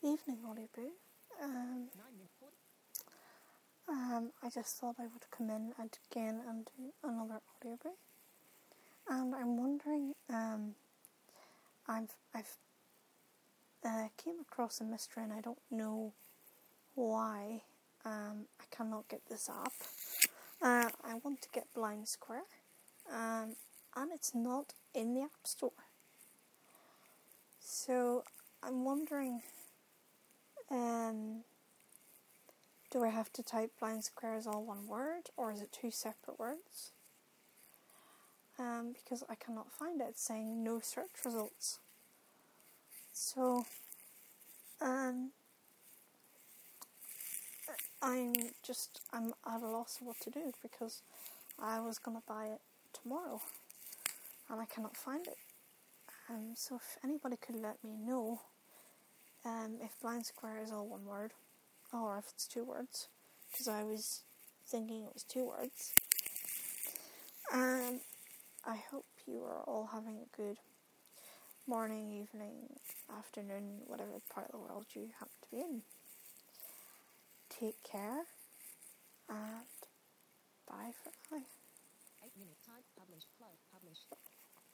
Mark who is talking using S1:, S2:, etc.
S1: Evening, Audiobook. I just thought I would come in again and do another audiobook. And I'm wondering, I've came across a mystery and I don't know why I cannot get this app. I want to get Blind Square, and it's not in the App Store. So I'm wondering, do I have to type Blind Square as all one word, or is it two separate words? Because I cannot find it. It's saying no search results. So, I'm at a loss of what to do, because I was going to buy it tomorrow and I cannot find it. So if anybody could let me know if Blind Square is all one word or if it's two words, because I was thinking it was two words. I hope you are all having a good morning, evening, afternoon, whatever part of the world you happen to be in. Take care, and bye for now.
S2: 8 minute time, publish,